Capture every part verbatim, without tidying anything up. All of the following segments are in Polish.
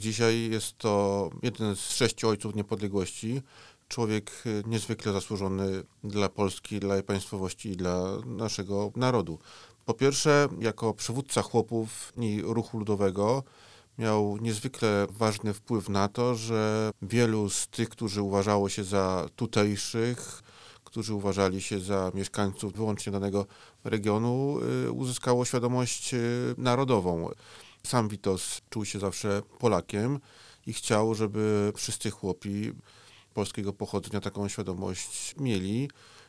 Dzisiaj jest to jeden z sześciu ojców niepodległości. Człowiek niezwykle zasłużony dla Polski, dla jej państwowości i dla naszego narodu. Po pierwsze, jako przywódca chłopów i ruchu ludowego miał niezwykle ważny wpływ na to, że wielu z tych, którzy uważało się za tutejszych, którzy uważali się za mieszkańców wyłącznie danego regionu, uzyskało świadomość narodową. Sam Witos czuł się zawsze Polakiem i chciał, żeby wszyscy chłopi polskiego pochodzenia taką świadomość mieli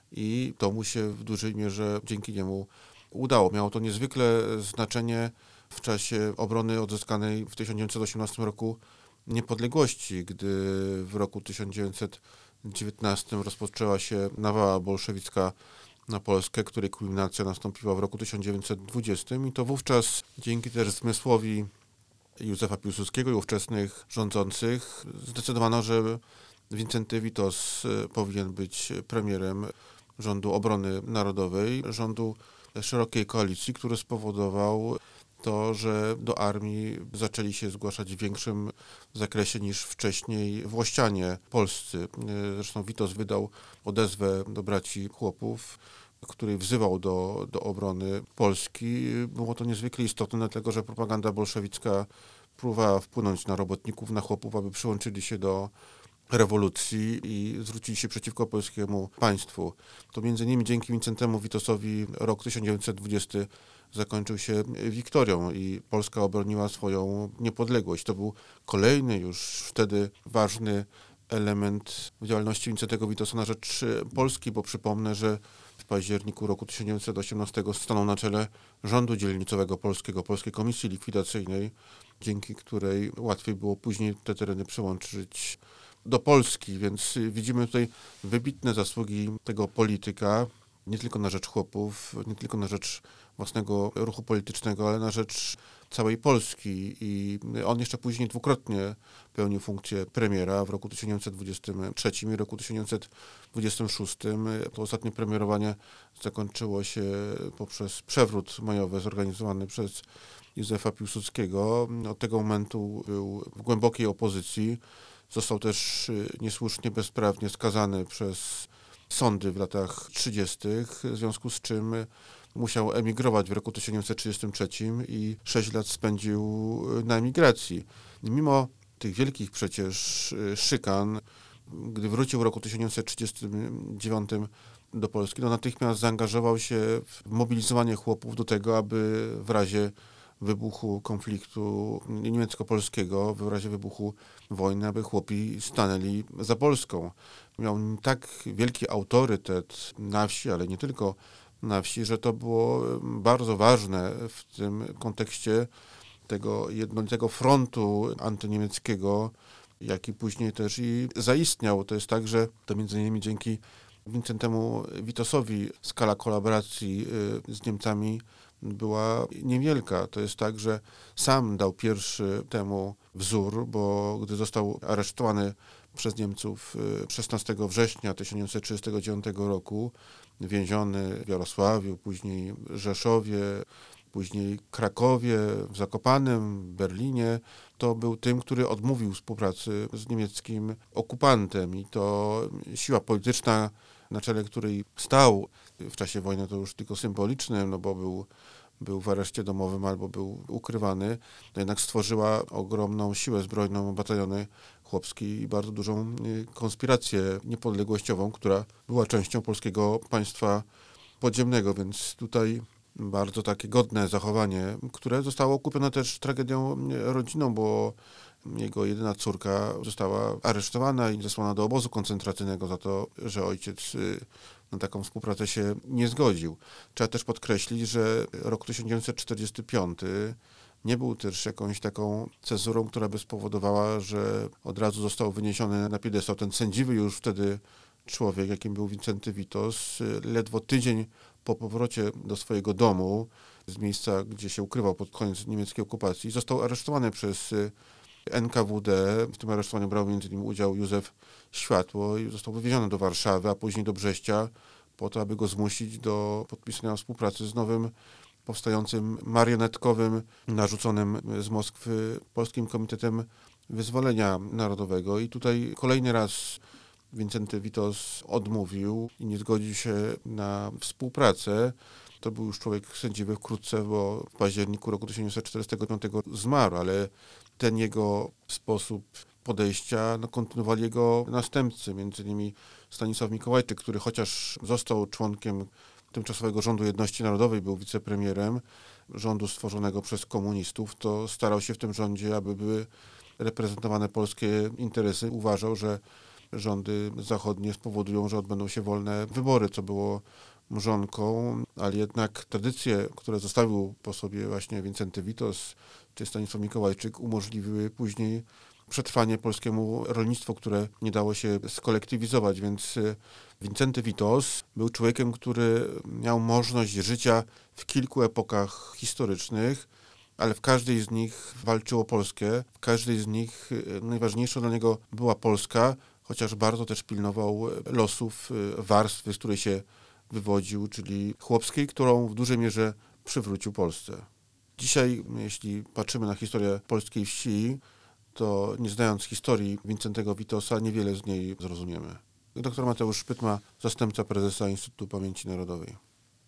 i to mu się w dużej mierze dzięki niemu udało. Miało to niezwykle znaczenie w czasie obrony odzyskanej w tysiąc dziewięćset osiemnastym roku niepodległości, gdy w roku tysiąc dziewięćset dziewiętnastym rozpoczęła się nawała bolszewicka na Polskę, której kulminacja nastąpiła w roku tysiąc dziewięćset dwudziestym i to wówczas dzięki też zmysłowi Józefa Piłsudskiego i ówczesnych rządzących zdecydowano, że Wincenty Witos powinien być premierem rządu obrony narodowej, rządu szerokiej koalicji, który spowodował to, że do armii zaczęli się zgłaszać w większym zakresie niż wcześniej włościanie polscy. Zresztą Witos wydał odezwę do braci chłopów, który wzywał do, do obrony Polski. Było to niezwykle istotne, dlatego że propaganda bolszewicka próbowała wpłynąć na robotników, na chłopów, aby przyłączyli się do rewolucji i zwrócili się przeciwko polskiemu państwu. To między innymi dzięki Wincentemu Witosowi rok tysiąc dziewięćset dwudziesty zakończył się wiktorią i Polska obroniła swoją niepodległość. To był kolejny już wtedy ważny element w działalności Wincentego Witosa na rzecz Polski, bo przypomnę, że w październiku roku tysiąc dziewięćset osiemnastego stanął na czele rządu dzielnicowego polskiego, Polskiej Komisji Likwidacyjnej, dzięki której łatwiej było później te tereny przyłączyć do Polski, więc widzimy tutaj wybitne zasługi tego polityka, nie tylko na rzecz chłopów, nie tylko na rzecz własnego ruchu politycznego, ale na rzecz całej Polski i on jeszcze później dwukrotnie pełnił funkcję premiera w roku tysiąc dziewięćset dwudziestym trzecim i roku tysiąc dziewięćset dwudziestym szóstym. To ostatnie premierowanie zakończyło się poprzez przewrót majowy zorganizowany przez Józefa Piłsudskiego. Od tego momentu był w głębokiej opozycji. Został też niesłusznie, bezprawnie skazany przez sądy w latach trzydziestych, w związku z czym musiał emigrować w roku tysiąc dziewięćset trzydziestym trzecim i sześć lat spędził na emigracji. Mimo tych wielkich przecież szykan, gdy wrócił w roku tysiąc dziewięćset trzydziestym dziewiątym do Polski, to natychmiast zaangażował się w mobilizowanie chłopów do tego, aby w razie wybuchu konfliktu niemiecko-polskiego, w razie wybuchu wojny, aby chłopi stanęli za Polską. Miał tak wielki autorytet na wsi, ale nie tylko na wsi, że to było bardzo ważne w tym kontekście tego jednolitego frontu antyniemieckiego, jaki później też i zaistniał. To jest tak, że to między innymi dzięki Wincentemu Witosowi skala kolaboracji z Niemcami była niewielka. To jest tak, że sam dał pierwszy temu wzór, bo gdy został aresztowany przez Niemców szesnastego września tysiąc dziewięćset trzydziestego dziewiątego roku, więziony w Jarosławiu, później Rzeszowie, później Krakowie, w Zakopanem, Berlinie, to był tym, który odmówił współpracy z niemieckim okupantem i to siła polityczna, na czele której stał w czasie wojny, to już tylko symbolicznym, no bo był, był w areszcie domowym albo był ukrywany, to jednak stworzyła ogromną siłę zbrojną, bataliony chłopskie i bardzo dużą konspirację niepodległościową, która była częścią polskiego państwa podziemnego, więc tutaj bardzo takie godne zachowanie, które zostało okupione też tragedią rodzinną, bo jego jedyna córka została aresztowana i zesłana do obozu koncentracyjnego za to, że ojciec na taką współpracę się nie zgodził. Trzeba też podkreślić, że rok tysiąc dziewięćset czterdziesty piąty nie był też jakąś taką cezurą, która by spowodowała, że od razu został wyniesiony na piedestał ten sędziwy już wtedy człowiek, jakim był Wincenty Witos, ledwo tydzień po powrocie do swojego domu, z miejsca, gdzie się ukrywał pod koniec niemieckiej okupacji, został aresztowany przez N K W D. W tym aresztowaniu brał między innymi udział Józef Światło i został wywieziony do Warszawy, a później do Brześcia po to, aby go zmusić do podpisania współpracy z nowym powstającym marionetkowym, narzuconym z Moskwy Polskim Komitetem wyzwolenia narodowego i tutaj kolejny raz Wincenty Witos odmówił i nie zgodził się na współpracę. To był już człowiek sędziwy wkrótce, bo w październiku roku tysiąc dziewięćset czterdziestego piątego zmarł, ale ten jego sposób podejścia no, kontynuowali jego następcy, między innymi Stanisław Mikołajczyk, który chociaż został członkiem tymczasowego rządu jedności narodowej, był wicepremierem rządu stworzonego przez komunistów, to starał się w tym rządzie, aby były reprezentowane polskie interesy. Uważał, że rządy zachodnie spowodują, że odbędą się wolne wybory, co było mrzonką, ale jednak tradycje, które zostawił po sobie właśnie Wincenty Witos czy Stanisław Mikołajczyk, umożliwiły później przetrwanie polskiemu rolnictwu, które nie dało się skolektywizować, więc Wincenty Witos był człowiekiem, który miał możliwość życia w kilku epokach historycznych, ale w każdej z nich walczył o Polskę, w każdej z nich najważniejsza dla niego była Polska, chociaż bardzo też pilnował losów warstwy, z której się wywodził, czyli chłopskiej, którą w dużej mierze przywrócił Polsce. Dzisiaj, jeśli patrzymy na historię polskiej wsi, to nie znając historii Wincentego Witosa, niewiele z niej zrozumiemy. Doktor Mateusz Szpytma, zastępca prezesa Instytutu Pamięci Narodowej.